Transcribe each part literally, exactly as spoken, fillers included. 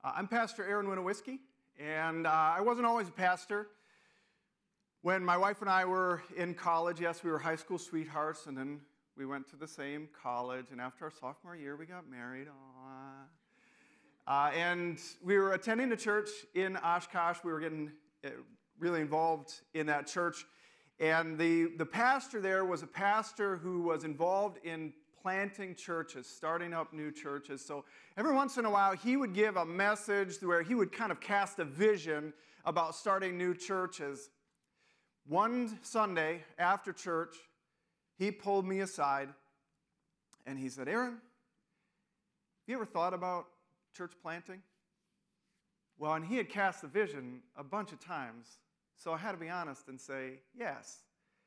Uh, I'm Pastor Aaron Winowiski, and uh, I wasn't always a pastor. When my wife and I were in college, yes, we were high school sweethearts, and then we went to the same college, and after our sophomore year, we got married. Aww. Uh, and we were attending a church in Oshkosh. We were getting uh, really involved in that church, and the, the pastor there was a pastor who was involved in planting churches, starting up new churches. So every once in a while, he would give a message where he would kind of cast a vision about starting new churches. One Sunday after church, he pulled me aside and he said, "Aaron, have you ever thought about church planting?" Well, and he had cast the vision a bunch of times, so I had to be honest and say yes.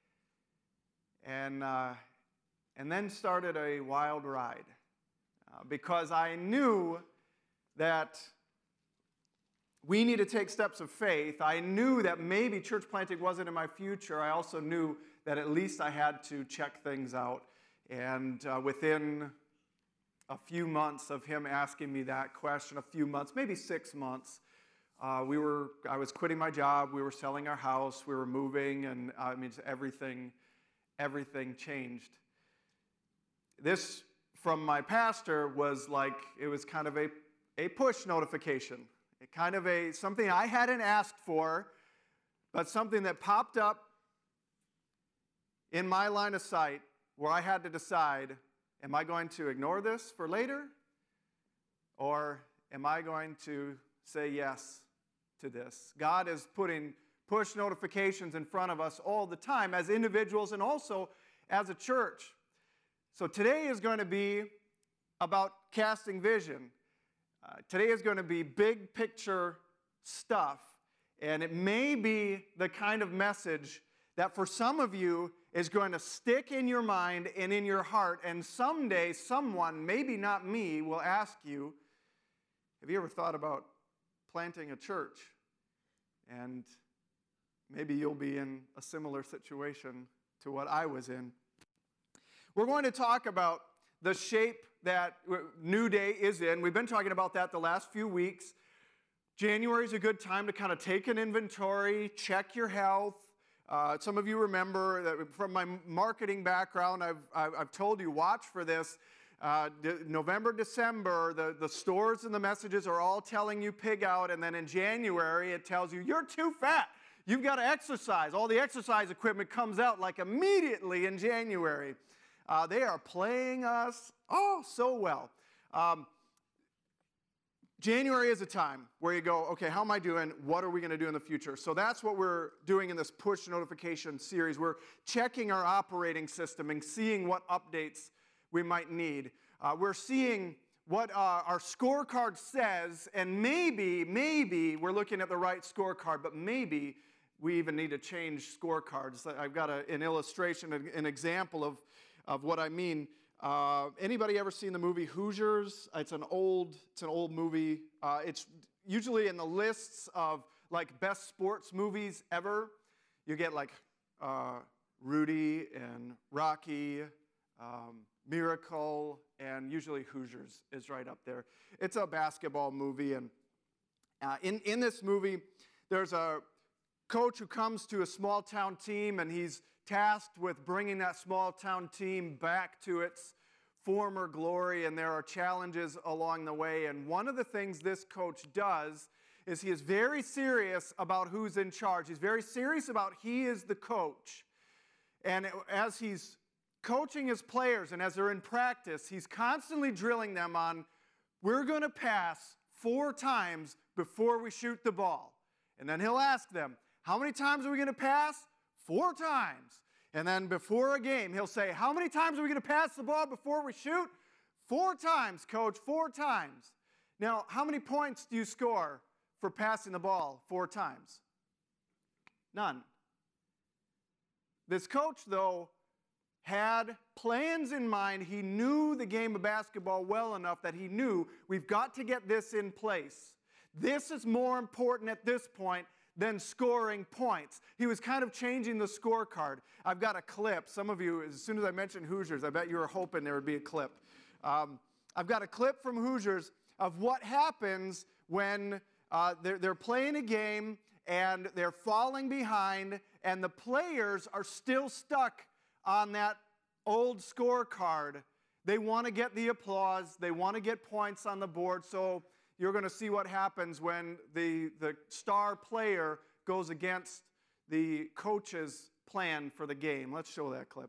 And uh, And then started a wild ride uh, because I knew that we need to take steps of faith. I knew that maybe church planting wasn't in my future. I also knew that at least I had to check things out. And uh, within a few months of him asking me that question, a few months, maybe six months, uh, we were. I was quitting my job. We were selling our house. We were moving, and uh, I mean, everything, everything changed. This, from my pastor, was like, it was kind of a, a push notification. It kind of a, something I hadn't asked for, but something that popped up in my line of sight where I had to decide, am I going to ignore this for later? Or am I going to say yes to this? God is putting push notifications in front of us all the time as individuals and also as a church. So today is going to be about casting vision. Uh, today is going to be big picture stuff. And it may be the kind of message that for some of you is going to stick in your mind and in your heart. And someday someone, maybe not me, will ask you, have you ever thought about planting a church? And maybe you'll be in a similar situation to what I was in. We're going to talk about the shape that New Day is in. We've been talking about that the last few weeks. January is a good time to kind of take an inventory, check your health. Uh, some of you remember that from my marketing background, I've, I've, I've told you, watch for this. Uh, de- November, December, the, the stores and the messages are all telling you pig out, and then in January it tells you, you're too fat. You've got to exercise. All the exercise equipment comes out like immediately in January. Uh, they are playing us, oh, so well. Um, January is a time where you go, okay, how am I doing? What are we going to do in the future? So that's what we're doing in this push notification series. We're checking our operating system and seeing what updates we might need. Uh, we're seeing what uh, our scorecard says, and maybe, maybe we're looking at the right scorecard, but maybe we even need to change scorecards. I've got a, an illustration, an example of of what I mean. Uh, anybody ever seen the movie Hoosiers? It's an old, it's an old movie. Uh, it's usually in the lists of like best sports movies ever. You get like uh, Rudy and Rocky, um, Miracle, and usually Hoosiers is right up there. It's a basketball movie, and uh, in in this movie, there's a coach who comes to a small town team, and he's tasked with bringing that small town team back to its former glory, and there are challenges along the way. And one of the things this coach does is he is very serious about who's in charge. He's very serious about he is the coach. And as he's coaching his players and as they're in practice, he's constantly drilling them on, we're going to pass four times before we shoot the ball. And then he'll ask them, how many times are we going to pass? Four times. And then before a game, he'll say, how many times are we going to pass the ball before we shoot? Four times, coach, four times. Now, how many points do you score for passing the ball four times? None. This coach, though, had plans in mind. He knew the game of basketball well enough that he knew we've got to get this in place. This is more important at this point than scoring points. He was kind of changing the scorecard. I've got a clip. Some of you, as soon as I mentioned Hoosiers, I bet you were hoping there would be a clip. Um, I've got a clip from Hoosiers of what happens when uh, they're, they're playing a game and they're falling behind and the players are still stuck on that old scorecard. They want to get the applause. They want to get points on the board. So you're going to see what happens when the, the star player goes against the coach's plan for the game. Let's show that clip.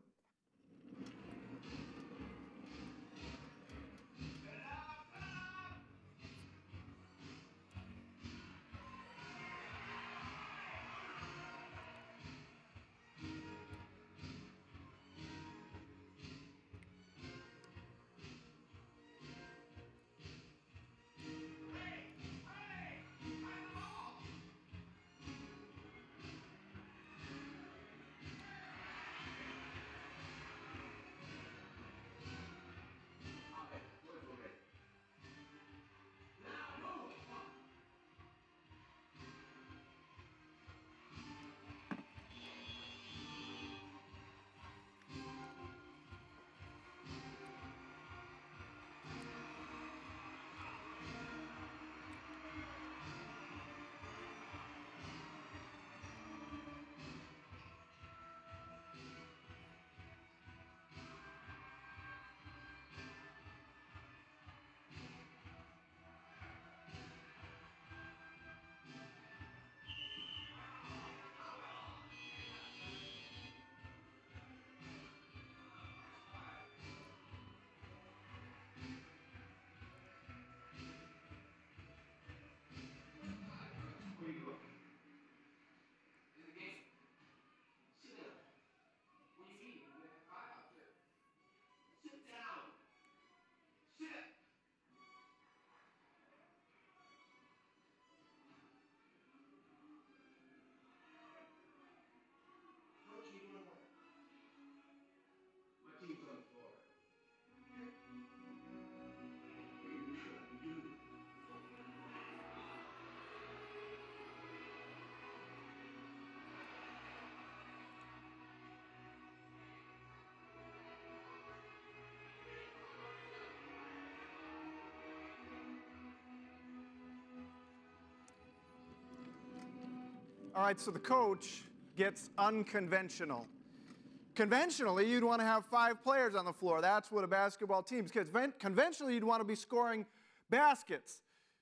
All right, so the coach gets unconventional. Conventionally, you'd want to have five players on the floor. That's what a basketball team's because conventionally you'd want to be scoring baskets.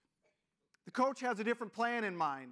The coach has a different plan in mind.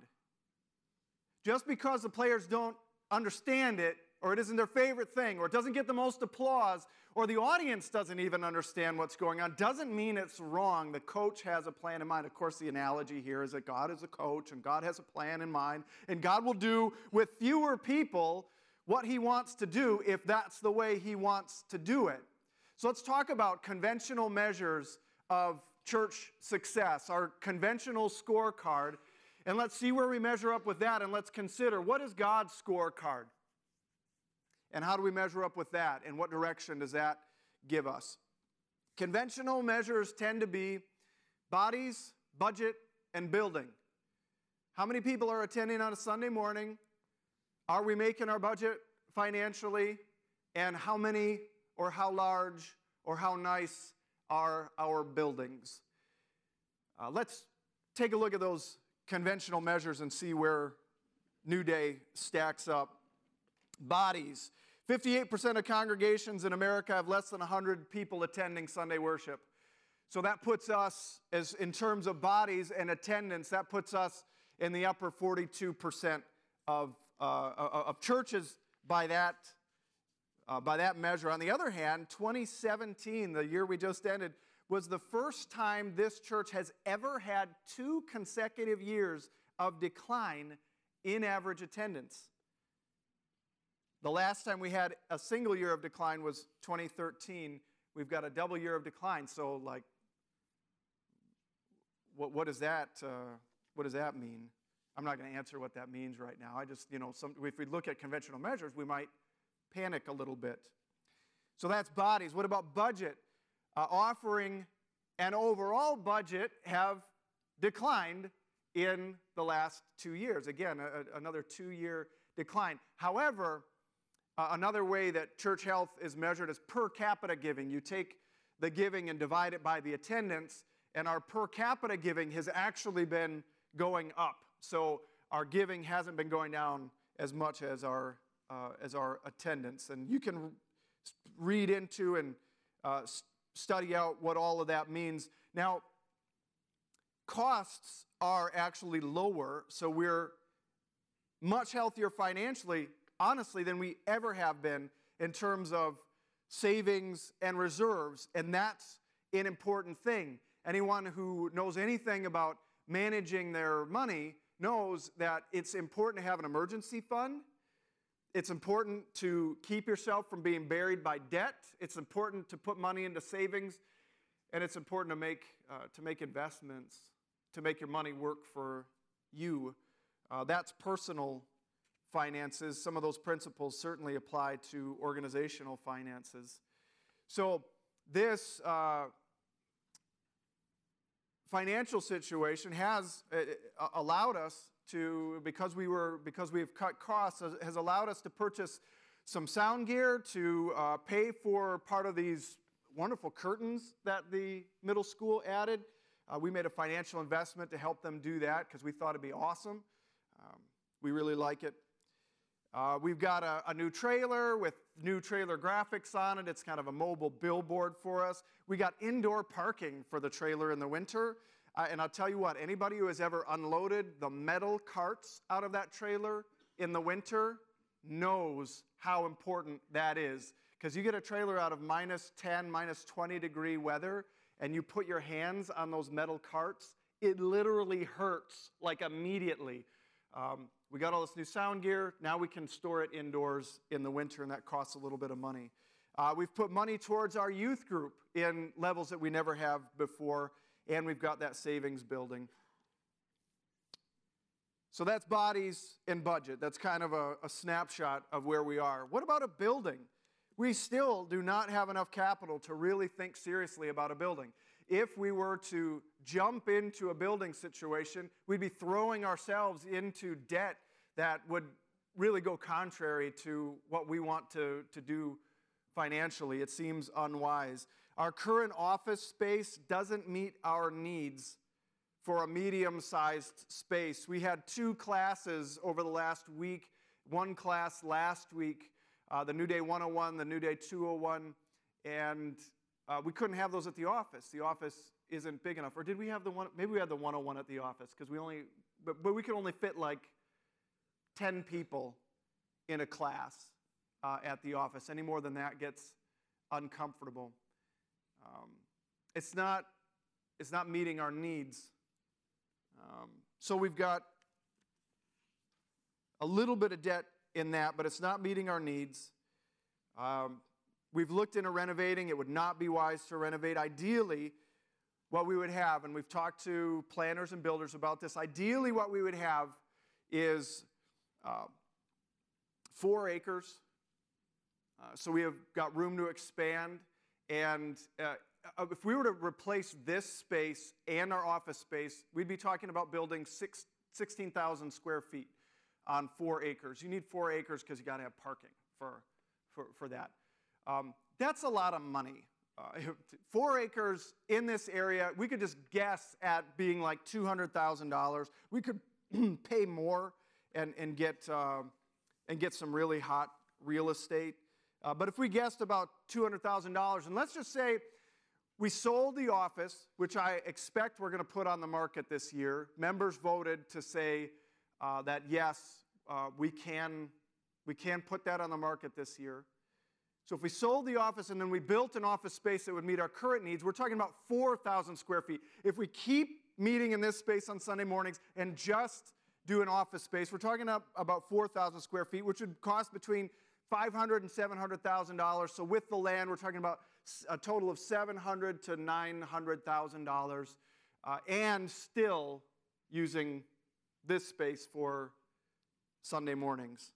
Just because the players don't understand it, or it isn't their favorite thing, or it doesn't get the most applause, or the audience doesn't even understand what's going on, doesn't mean it's wrong. The coach has a plan in mind. Of course, the analogy here is that God is a coach, and God has a plan in mind, and God will do with fewer people what he wants to do if that's the way he wants to do it. So let's talk about conventional measures of church success, our conventional scorecard, and let's see where we measure up with that, and let's consider, what is God's scorecard? And how do we measure up with that? And what direction does that give us? Conventional measures tend to be bodies, budget, and building. How many people are attending on a Sunday morning? Are we making our budget financially? And how many or how large or how nice are our buildings? Uh, let's take a look at those conventional measures and see where New Day stacks up. Bodies. fifty-eight percent of congregations in America have less than one hundred people attending Sunday worship. So that puts us, as in terms of bodies and attendance, that puts us in the upper forty-two percent of, uh, of churches by that, uh, by that measure. On the other hand, twenty seventeen, the year we just ended, was the first time this church has ever had two consecutive years of decline in average attendance. The last time we had a single year of decline was twenty thirteen. We've got a double year of decline. So, like, what, what does that uh, what does that mean? I'm not going to answer what that means right now. I just, you know, some, if we look at conventional measures, we might panic a little bit. So that's bodies. What about budget? Uh, offering and overall budget have declined in the last two years. Again, a, another two-year decline. However, Uh, another way that church health is measured is per capita giving. You take the giving and divide it by the attendance, and our per capita giving has actually been going up. So our giving hasn't been going down as much as our, uh, as our attendance. And you can read into and uh, study out what all of that means. Now, costs are actually lower, so we're much healthier financially, honestly, than we ever have been in terms of savings and reserves, and that's an important thing. Anyone who knows anything about managing their money knows that it's important to have an emergency fund. It's important to keep yourself from being buried by debt. It's important to put money into savings, and it's important to make, uh, to make investments, to make your money work for you. Uh, that's personal finances. Some of those principles certainly apply to organizational finances. So this uh, financial situation has uh, allowed us to, because we were, because we've cut costs, has allowed us to purchase some sound gear, to uh, pay for part of these wonderful curtains that the middle school added. Uh, we made a financial investment to help them do that because we thought it'd be awesome. Um, we really like it. Uh, we've got a, a new trailer with new trailer graphics on it. It's kind of a mobile billboard for us. We got indoor parking for the trailer in the winter. Uh, and I'll tell you what, anybody who has ever unloaded the metal carts out of that trailer in the winter knows how important that is. Because you get a trailer out of minus ten, minus twenty degree weather, and you put your hands on those metal carts, it literally hurts, like immediately. Um, we got all this new sound gear. Now we can store it indoors in the winter, and that costs a little bit of money. Uh, we've put money towards our youth group in levels that we never have before, and we've got that savings building. So that's bodies and budget. That's kind of a, a snapshot of where we are. What about a building? We still do not have enough capital to really think seriously about a building. If we were to jump into a building situation, we'd be throwing ourselves into debt that would really go contrary to what we want to, to do financially. It seems unwise. Our current office space doesn't meet our needs for a medium-sized space. We had two classes over the last week, one class last week, uh, the New Day one oh one, the New Day two oh one, and uh, we couldn't have those at the office. The office isn't big enough. Or did we have the one, maybe we had the one oh one at the office, because we only, but, but we could only fit like ten people in a class uh, at the office. Any more than that gets uncomfortable. Um, it's not, it's not meeting our needs. Um, so we've got a little bit of debt in that, but it's not meeting our needs. Um, we've looked into renovating. It would not be wise to renovate. Ideally, what we would have, and we've talked to planners and builders about this, ideally what we would have is uh, four acres. Uh, so we have got room to expand. And uh, if we were to replace this space and our office space, we'd be talking about building six, sixteen thousand square feet on four acres. You need four acres because you got to have parking for, for, for that. Um, that's a lot of money. Uh, four acres in this area, we could just guess at being like two hundred thousand dollars. We could pay more and, and, get, uh, and get some really hot real estate. Uh, but if we guessed about two hundred thousand dollars, and let's just say we sold the office, which I expect we're going to put on the market this year. Members voted to say uh, that, yes, uh, we can, we can put that on the market this year. So if we sold the office and then we built an office space that would meet our current needs, we're talking about four thousand square feet. If we keep meeting in this space on Sunday mornings and just do an office space, we're talking about four thousand square feet, which would cost between five hundred thousand dollars and seven hundred thousand dollars. So with the land, we're talking about a total of seven hundred thousand to nine hundred thousand dollars, uh, and still using this space for Sunday mornings.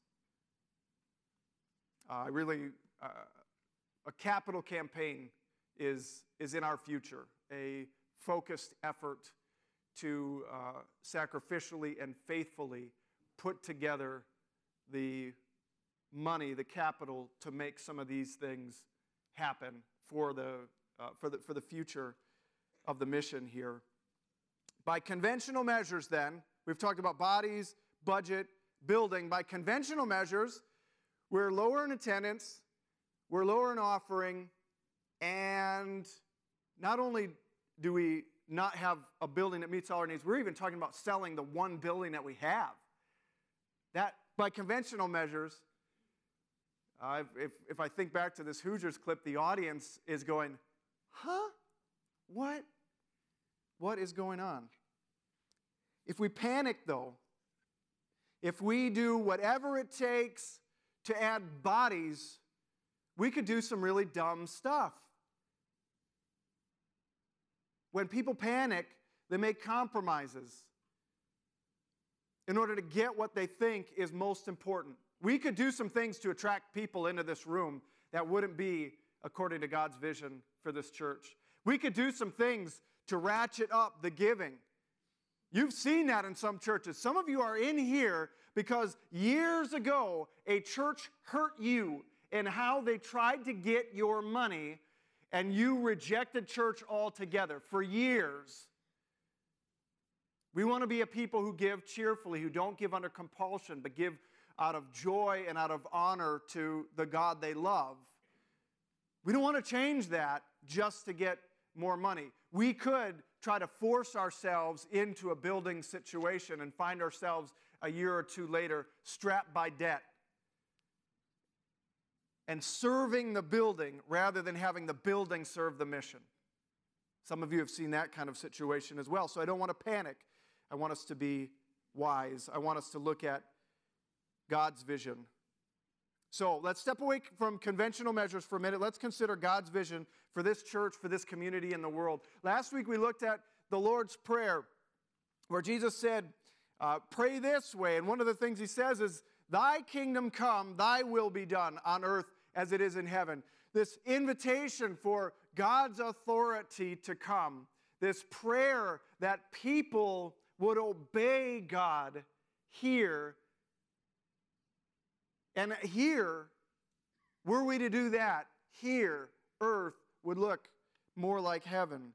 Uh, I really, uh, a capital campaign is, is in our future, a focused effort to uh, sacrificially and faithfully put together the money, the capital, to make some of these things happen for the, uh, for the, for the future of the mission here. By conventional measures then, we've talked about bodies, budget, building. By conventional measures, we're lower in attendance, we're lower in offering, and not only do we not have a building that meets all our needs, we're even talking about selling the one building that we have. That, by conventional measures, uh, if, if I think back to this Hoosiers clip, the audience is going, huh? What? What is going on? If we panic, though, if we do whatever it takes to add bodies, we could do some really dumb stuff. When people panic, they make compromises in order to get what they think is most important. We could do some things to attract people into this room that wouldn't be according to God's vision for this church. We could do some things to ratchet up the giving. You've seen that in some churches. Some of you are in here because years ago, a church hurt you in how they tried to get your money, and you rejected church altogether for years. We want to be a people who give cheerfully, who don't give under compulsion, but give out of joy and out of honor to the God they love. We don't want to change that just to get more money. We could try to force ourselves into a building situation and find ourselves a year or two later strapped by debt and serving the building rather than having the building serve the mission. Some of you have seen that kind of situation as well. So I don't want to panic. I want us to be wise. I want us to look at God's vision. So let's step away from conventional measures for a minute. Let's consider God's vision for this church, for this community in the world. Last week we looked at the Lord's Prayer, where Jesus said, uh, pray this way. And one of the things he says is, thy kingdom come, thy will be done on earth as it is in heaven. This invitation for God's authority to come. This prayer that people would obey God here. And here, were we to do that, here, earth would look more like heaven.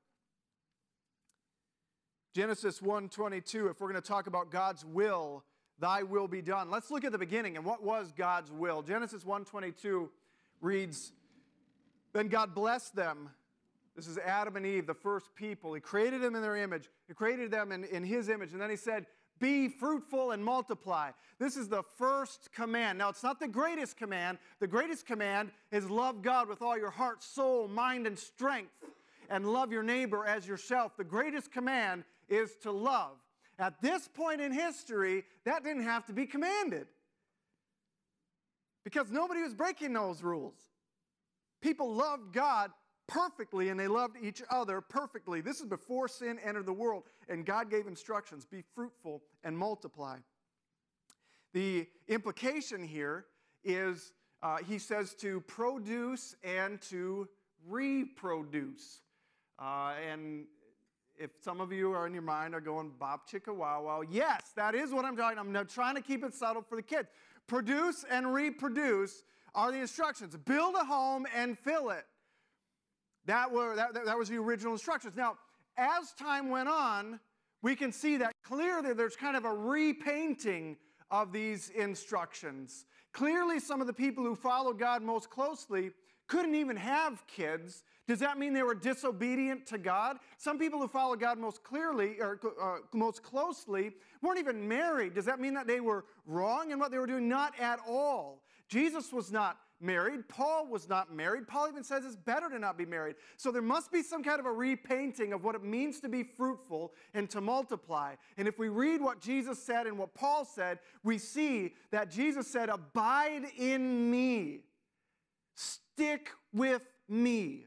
Genesis one twenty-two, if we're going to talk about God's will, thy will be done. Let's look at the beginning and what was God's will. Genesis one twenty-two reads, then God blessed them. This is Adam and Eve, the first people. He created them in their image. He created them in, in his image. And then he said, be fruitful and multiply. This is the first command. Now, it's not the greatest command. The greatest command is love God with all your heart, soul, mind, and strength, and love your neighbor as yourself. The greatest command is to love. At this point in history, that didn't have to be commanded because nobody was breaking those rules. People loved God perfectly, and they loved each other perfectly. This is before sin entered the world, and God gave instructions, be fruitful and multiply. The implication here is uh, he says to produce and to reproduce. Uh, and if some of you are in your mind are going, Bob Chicka Wow Wow, yes, that is what I'm talking about. I'm now trying to keep it subtle for the kids. Produce and reproduce are the instructions. Build a home and fill it. That, were, that, that was the original instructions. Now, as time went on, we can see that clearly there's kind of a repainting of these instructions. Clearly, some of the people who followed God most closely couldn't even have kids. Does that mean they were disobedient to God? Some people who followed God most clearly or uh, most closely weren't even married. Does that mean that they were wrong in what they were doing? Not at all. Jesus was not married. Paul was not married. Paul even says it's better to not be married. So there must be some kind of a repainting of what it means to be fruitful and to multiply. And if we read what Jesus said and what Paul said, we see that Jesus said, abide in me. Stick with me.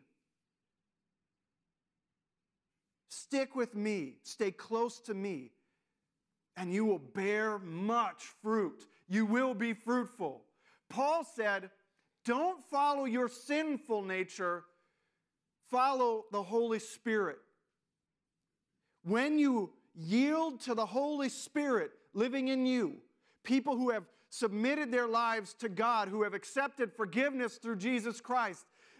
Stick with me. Stay close to me. And you will bear much fruit. You will be fruitful. Paul said, don't follow your sinful nature, follow the Holy Spirit. When you yield to the Holy Spirit living in you, people who have submitted their lives to God, who have accepted forgiveness through Jesus Christ,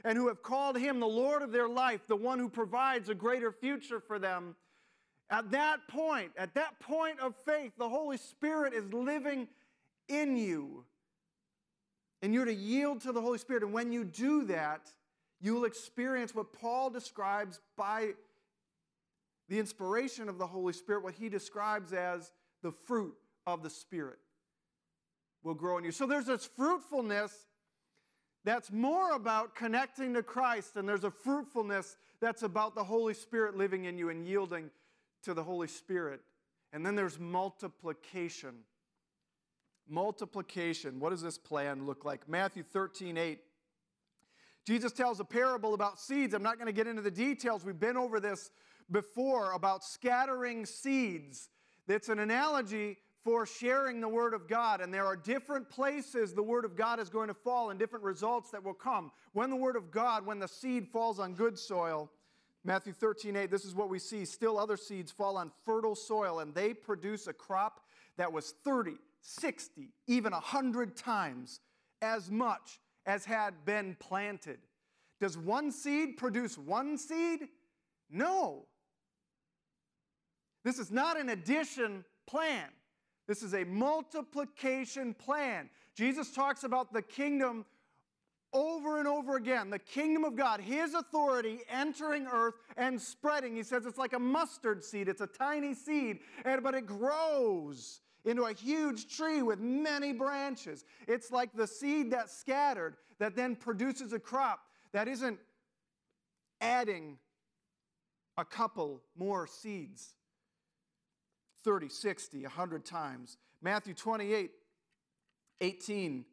and who have called him the Lord of their life, the one who provides a greater future for them. At that point, at that point of faith, the Holy Spirit is living in you. And you're to yield to the Holy Spirit. And when you do that, you will experience what Paul describes by the inspiration of the Holy Spirit, what he describes as the fruit of the Spirit will grow in you. So there's this fruitfulness that's more about connecting to Christ, and there's a fruitfulness that's about the Holy Spirit living in you and yielding to the Holy Spirit. And then there's multiplication. Multiplication. What does this plan look like? Matthew thirteen eight. Jesus tells a parable about seeds. I'm not going to get into the details. We've been over this before about scattering seeds. It's an analogy for sharing the Word of God. And there are different places the Word of God is going to fall and different results that will come. When the Word of God, when the seed falls on good soil, Matthew thirteen eight, this is what we see. Still other seeds fall on fertile soil, and they produce a crop that was thirty, sixty, even one hundred times as much as had been planted. Does one seed produce one seed? No. This is not an addition plan. This is a multiplication plan. Jesus talks about the kingdom over and over again. The kingdom of God, His authority entering earth and spreading. He says it's like a mustard seed. It's a tiny seed, but it grows into a huge tree with many branches. It's like the seed that's scattered that then produces a crop that isn't adding a couple more seeds. thirty, sixty, one hundred times. Matthew twenty-eight, eighteen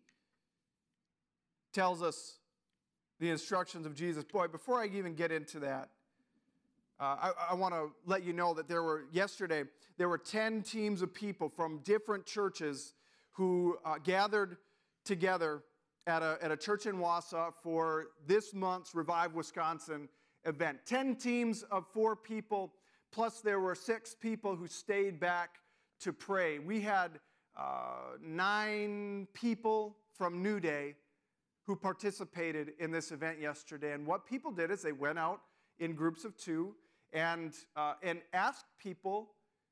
tells us the instructions of Jesus. Boy, before I even get into that, uh, I, I want to let you know that there were, yesterday, there were ten teams of people from different churches who uh, gathered together at a, at a church in Wausau for this month's Revive Wisconsin event. Ten teams of four people. Plus, there were six people who stayed back to pray. We had uh, nine people from New Day who participated in this event yesterday. And what people did is they went out in groups of two and, uh, and asked people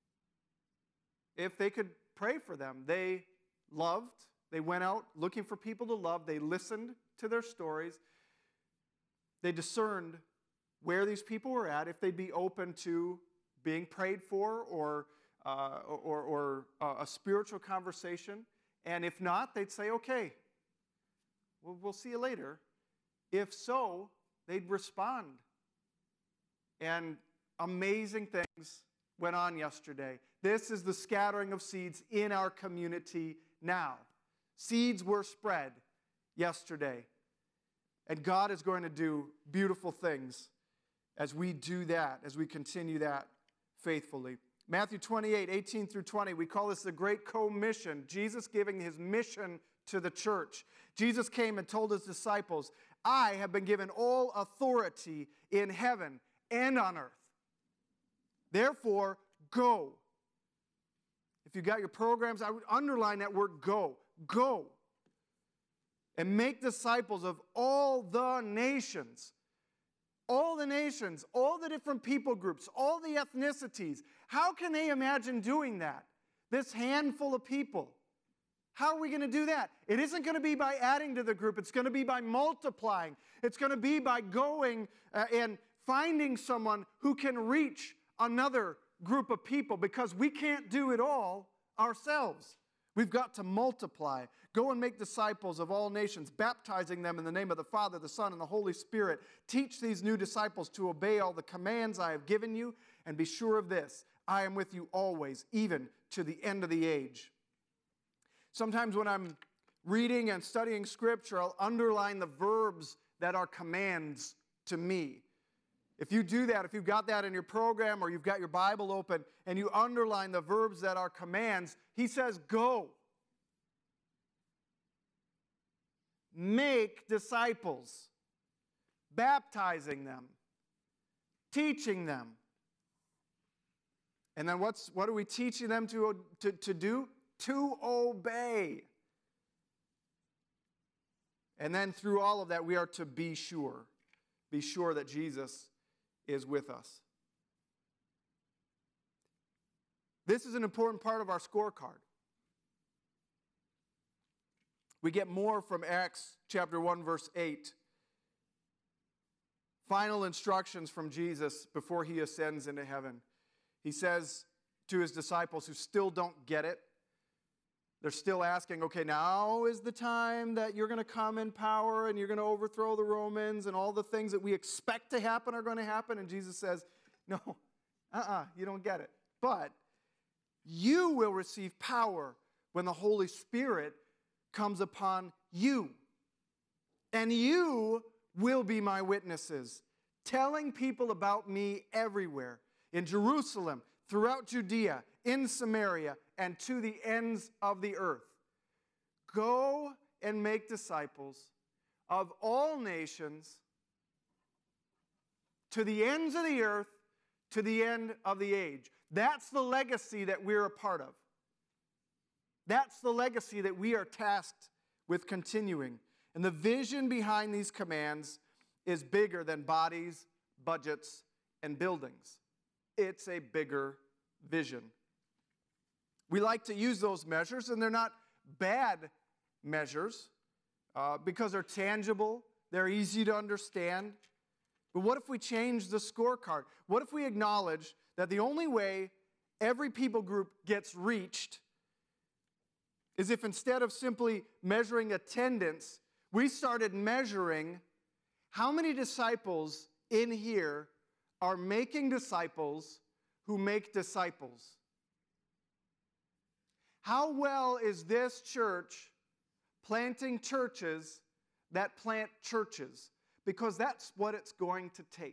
if they could pray for them. They loved. They went out looking for people to love. They listened to their stories. They discerned where these people were at, if they'd be open to being prayed for or, uh, or, or uh, a spiritual conversation. And if not, they'd say, okay, well, we'll see you later. If so, they'd respond. And amazing things went on yesterday. This is the scattering of seeds in our community now. Seeds were spread yesterday. And God is going to do beautiful things as we do that, as we continue that faithfully. Matthew twenty-eight, eighteen through twenty, we call this the Great Commission. Jesus giving His mission to the church. Jesus came and told His disciples, I have been given all authority in heaven and on earth. Therefore, go. If you got your programs, I would underline that word go. Go. And make disciples of all the nations. All the nations, all the different people groups, all the ethnicities. How can they imagine doing that? This handful of people. How are we going to do that? It isn't going to be by adding to the group. It's going to be by multiplying. It's going to be by going uh, and finding someone who can reach another group of people, because we can't do it all ourselves. We've got to multiply. Go and make disciples of all nations, baptizing them in the name of the Father, the Son, and the Holy Spirit. Teach these new disciples to obey all the commands I have given you, and be sure of this, I am with you always, even to the end of the age. Sometimes when I'm reading and studying Scripture, I'll underline the verbs that are commands to me. If you do that, if you've got that in your program or you've got your Bible open and you underline the verbs that are commands, He says, go. Make disciples, baptizing them, teaching them. And then what's, what are we teaching them to, to, to do? To obey. And then through all of that, we are to be sure. Be sure that Jesus is with us. This is an important part of our scorecard. We get more from Acts chapter one, verse eight. Final instructions from Jesus before he ascends into heaven. He says to his disciples who still don't get it, they're still asking, okay, now is the time that you're going to come in power and you're going to overthrow the Romans and all the things that we expect to happen are going to happen. And Jesus says, no, uh-uh, you don't get it. But you will receive power when the Holy Spirit comes upon you. And you will be my witnesses, telling people about me everywhere, in Jerusalem, throughout Judea, in Samaria, and to the ends of the earth. Go and make disciples of all nations, to the ends of the earth, to the end of the age. That's the legacy that we're a part of. That's the legacy that we are tasked with continuing. And the vision behind these commands is bigger than bodies, budgets, and buildings. It's a bigger vision. We like to use those measures, and they're not bad measures uh, because they're tangible, they're easy to understand. But what if we change the scorecard? What if we acknowledge that the only way every people group gets reached is if instead of simply measuring attendance, we started measuring how many disciples in here are making disciples who make disciples? How well is this church planting churches that plant churches? Because that's what it's going to take.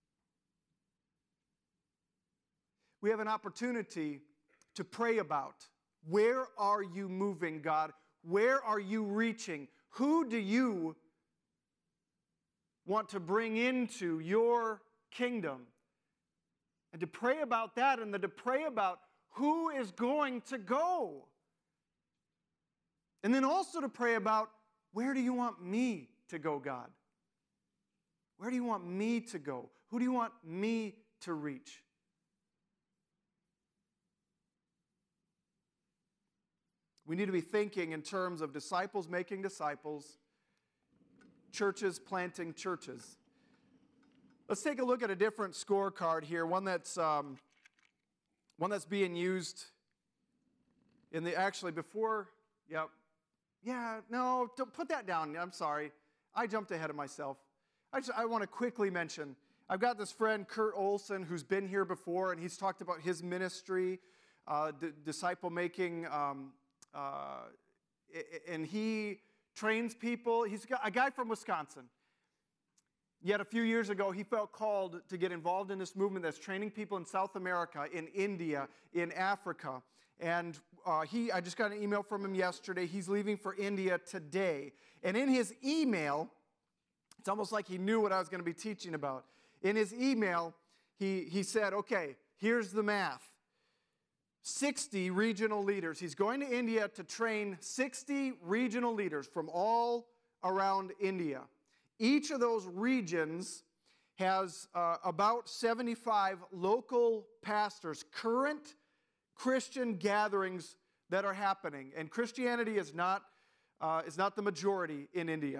We have an opportunity to pray about, where are you moving, God? Where are you reaching? Who do you want to bring into your kingdom? And to pray about that, and then to pray about who is going to go. And then also to pray about, where do you want me to go, God? Where do you want me to go? Who do you want me to reach? We need to be thinking in terms of disciples making disciples, churches planting churches. Let's take a look at a different scorecard here, one that's um, one that's being used in the, actually before, yep, yeah, no, don't put that down, I'm sorry. I jumped ahead of myself. I, just, I want to quickly mention, I've got this friend, Kurt Olson, who's been here before, and he's talked about his ministry, uh, d- disciple-making, um, uh, and he trains people. He's a guy from Wisconsin. Yet a few years ago, he felt called to get involved in this movement that's training people in South America, in India, in Africa. And uh, he, I just got an email from him yesterday. He's leaving for India today. And in his email, it's almost like he knew what I was going to be teaching about. In his email, he, he said, okay, here's the math. sixty regional leaders. He's going to India to train sixty regional leaders from all around India. Each of those regions has uh, about seventy-five local pastors, current Christian gatherings that are happening. And Christianity is not, uh, is not the majority in India.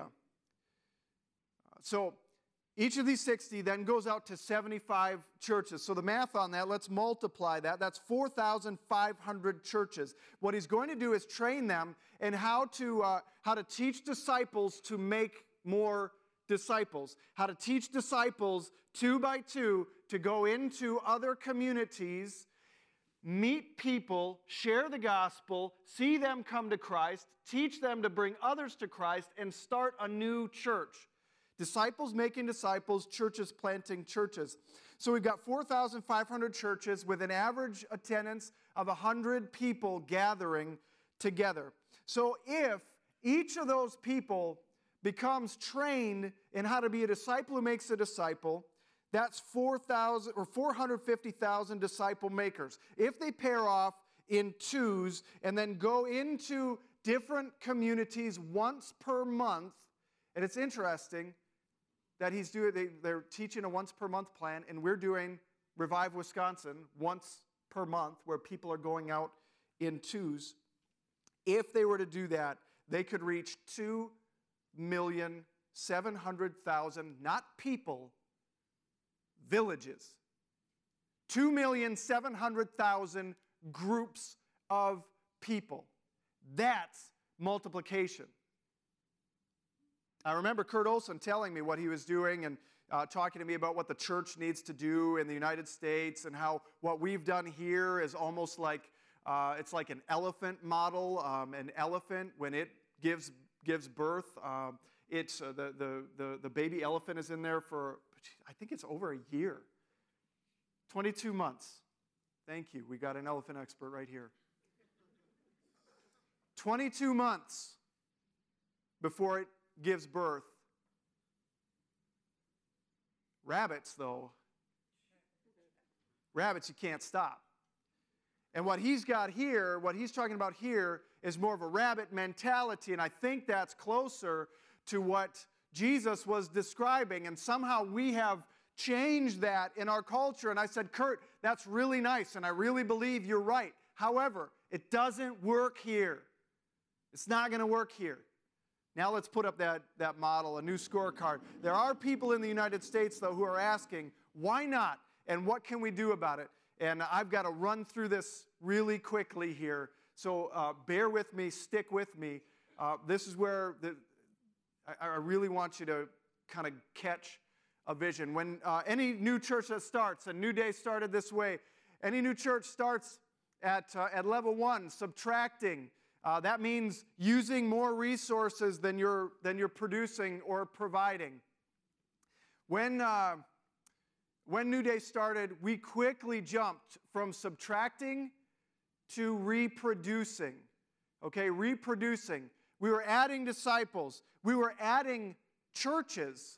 So each of these sixty then goes out to seventy-five churches. So the math on that, let's multiply that. That's four thousand five hundred churches. What he's going to do is train them in how to, uh, how to teach disciples to make more disciples. How to teach disciples two by two to go into other communities, meet people, share the gospel, see them come to Christ, teach them to bring others to Christ, and start a new church. Disciples making disciples, churches planting churches. So we've got four thousand five hundred churches with an average attendance of one hundred people gathering together. So if each of those people becomes trained in how to be a disciple who makes a disciple, that's four thousand or four hundred fifty thousand disciple makers. If they pair off in twos and then go into different communities once per month And it's interesting that he's doing, they, they're teaching a once per month plan, and we're doing Revive Wisconsin once per month, where people are going out in twos. If they were to do that, they could reach two million seven hundred thousand, not people, villages. two million seven hundred thousand groups of people. That's multiplication. I remember Kurt Olson telling me what he was doing and uh, talking to me about what the church needs to do in the United States, and how what we've done here is almost like, uh, it's like an elephant model. Um, an elephant, when it gives gives birth, um, it's uh, the, the, the, the baby elephant is in there for, I think it's over a year. twenty-two months. Thank you. We got an elephant expert right here. twenty-two months before it gives birth. Rabbits, though, rabbits you can't stop. And what he's got here, what he's talking about here, is more of a rabbit mentality, and I think that's closer to what Jesus was describing, and somehow we have changed that in our culture. And I said, Kurt, that's really nice, and I really believe you're right. However, it doesn't work here. It's not going to work here. Now let's put up that, that model, a new scorecard. There are people in the United States, though, who are asking, why not? And what can we do about it? And I've got to run through this really quickly here. So uh, bear with me, stick with me. Uh, this is where the, I, I really want you to kind of catch a vision. When uh, any new church that starts, a New Day started this way, any new church starts at, uh, at level one, subtracting. Uh, that means using more resources than you're, than you're producing or providing. When, uh, when New Day started, we quickly jumped from subtracting to reproducing. Okay, reproducing. We were adding disciples. We were adding churches.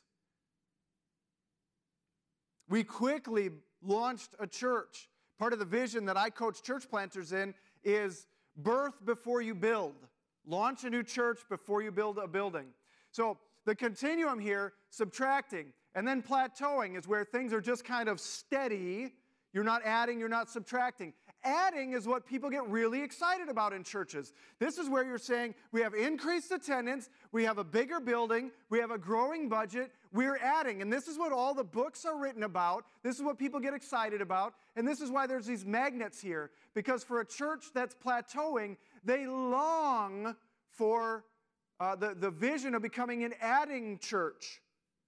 We quickly launched a church. Part of the vision that I coach church planters in is birth before you build. Launch a new church before you build a building. So the continuum here, subtracting, and then plateauing is where things are just kind of steady. You're not adding, you're not subtracting. Adding is what people get really excited about in churches. This is where you're saying, we have increased attendance, we have a bigger building, we have a growing budget, we're adding. And this is what all the books are written about. This is what people get excited about. And this is why there's these magnets here. Because for a church that's plateauing, they long for uh, the, the vision of becoming an adding church.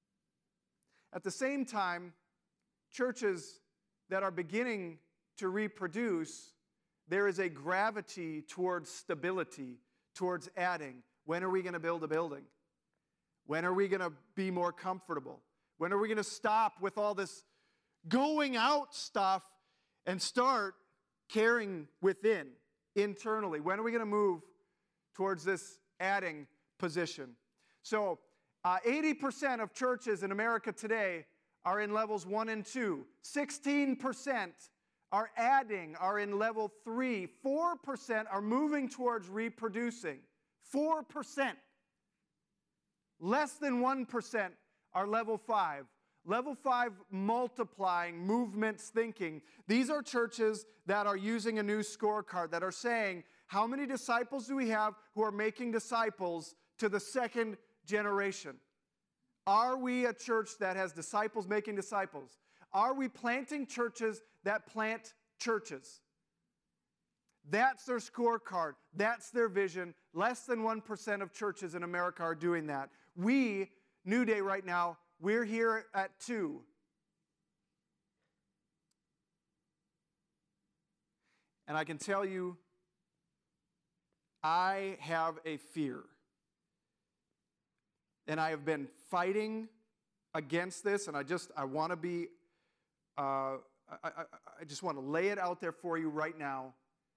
At the same time, churches that are beginning to reproduce, there is a gravity towards stability, towards adding. When are we going to build a building? When are we going to be more comfortable? When are we going to stop with all this going out stuff and start caring within, internally? When are we going to move towards this adding position? So, uh, eighty percent of churches in America today are in levels one and two. sixteen percent are adding, are in level three. four percent are moving towards reproducing. four percent. Less than one percent are level five. Level five, multiplying, movements thinking. These are churches that are using a new scorecard, that are saying, how many disciples do we have who are making disciples to the second generation? Are we a church that has disciples making disciples? Are we planting churches that plant churches? That's their scorecard. That's their vision. Less than one percent of churches in America are doing that. We, New Day right now, we're here at two. And I can tell you, I have a fear. And I have been fighting against this, and I just, I want to be, uh, I, I, I just want to lay it out there for you right now.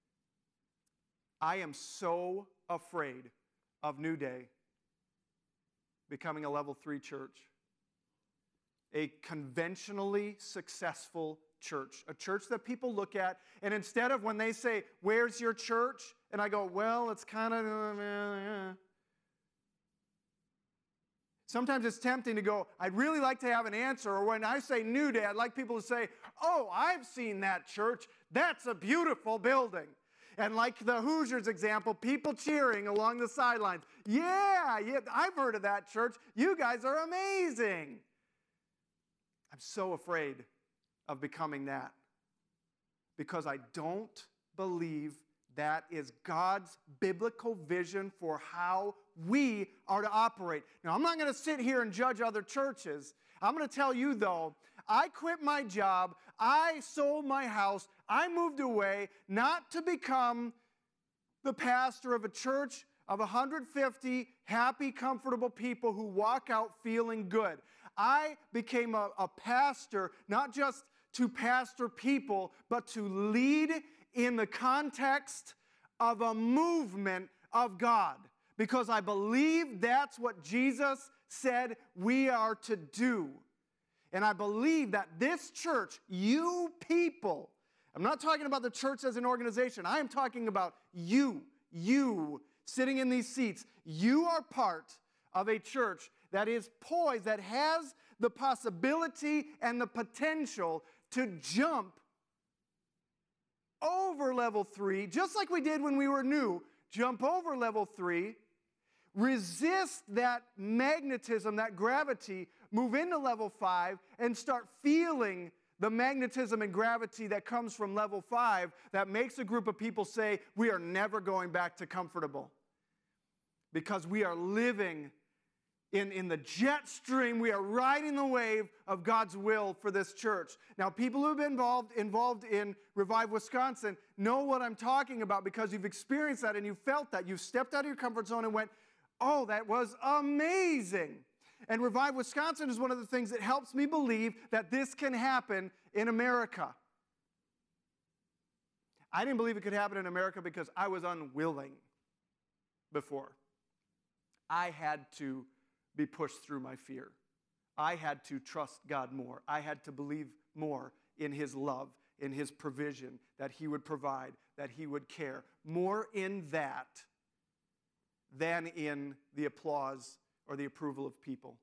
I am so afraid of New Day becoming a level three church. A conventionally successful church. A church that people look at, and instead of when they say, where's your church? And I go, well, it's kind of, uh, yeah. Sometimes it's tempting to go, I'd really like to have an answer. Or when I say New Day, I'd like people to say, oh, I've seen that church. That's a beautiful building. And like the Hoosiers example, people cheering along the sidelines. Yeah, yeah, I've heard of that church. You guys are amazing. I'm so afraid of becoming that because I don't believe that is God's biblical vision for how we are to operate. Now, I'm not going to sit here and judge other churches. I'm going to tell you, though, I quit my job. I sold my house. I moved away not to become the pastor of a church of one hundred fifty happy, comfortable people who walk out feeling good. I became a, a pastor not just to pastor people, but to lead in the context of a movement of God. Because I believe that's what Jesus said we are to do. And I believe that this church, you people, I'm not talking about the church as an organization. I am talking about you, you sitting in these seats. You are part of a church that is poised, that has the possibility and the potential to jump over level three, just like we did when we were new. Jump over level three, resist that magnetism, that gravity, move into level five, and start feeling the magnetism and gravity that comes from level five that makes a group of people say, we are never going back to comfortable. Because we are living in, in the jet stream, we are riding the wave of God's will for this church. Now, people who have been involved, involved in Revive Wisconsin know what I'm talking about because you've experienced that and you felt that. You've stepped out of your comfort zone and went, oh, that was amazing. And Revive Wisconsin is one of the things that helps me believe that this can happen in America. I didn't believe it could happen in America because I was unwilling before. I had to be pushed through my fear. I had to trust God more. I had to believe more in His love, in His provision, that He would provide, that He would care. More in that than in the applause or the approval of people.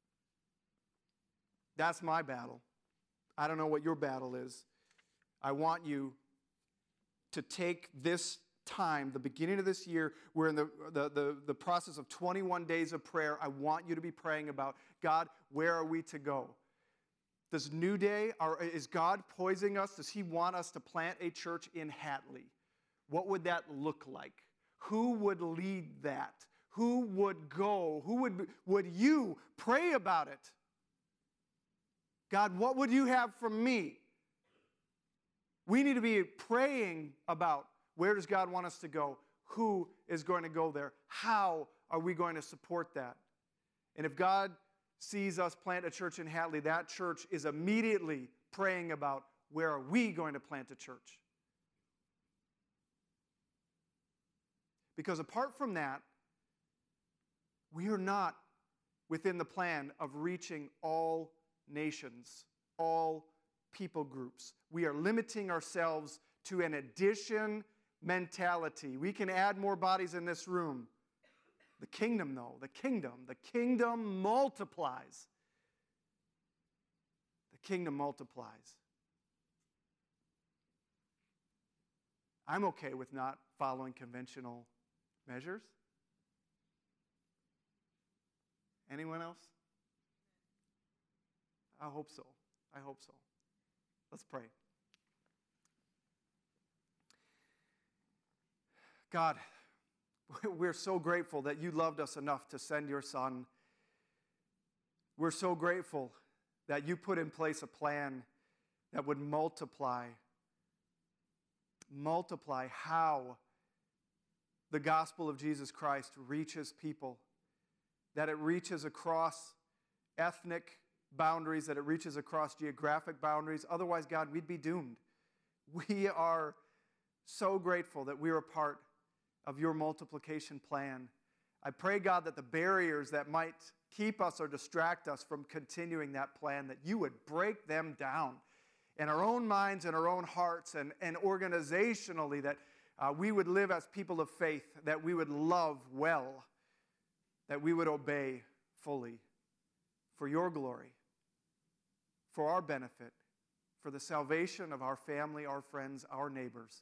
That's my battle. I don't know what your battle is. I want you to take this time, the beginning of this year, we're in the, the, the, the process of twenty-one days of prayer. I want you to be praying about, God, where are we to go? Does New Day, are, is God poising us? Does He want us to plant a church in Hatley? What would that look like? Who would lead that? Who would go? Who would, would you pray about it? God, what would you have from me? We need to be praying about where does God want us to go? Who is going to go there? How are we going to support that? And if God sees us plant a church in Hatley, that church is immediately praying about where are we going to plant a church? Because apart from that, we are not within the plan of reaching all nations, all people groups. We are limiting ourselves to an addition mentality. We can add more bodies in this room. The kingdom, though, the kingdom, the kingdom multiplies. The kingdom multiplies. I'm okay with not following conventional measures. Anyone else? I hope so. I hope so. Let's pray. God, we're so grateful that you loved us enough to send your Son. We're so grateful that you put in place a plan that would multiply, multiply how the gospel of Jesus Christ reaches people, that it reaches across ethnic boundaries, that it reaches across geographic boundaries. Otherwise, God, we'd be doomed. We are so grateful that we're a part of your multiplication plan. I pray, God, that the barriers that might keep us or distract us from continuing that plan, that you would break them down in our own minds and our own hearts, and, and organizationally, that uh, we would live as people of faith, that we would love well, that we would obey fully. for your glory, for our benefit, for the salvation of our family, our friends, our neighbors.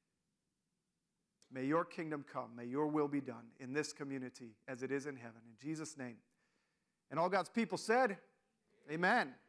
May your kingdom come. May your will be done in this community as it is in heaven. In Jesus' name. And all God's people said, amen.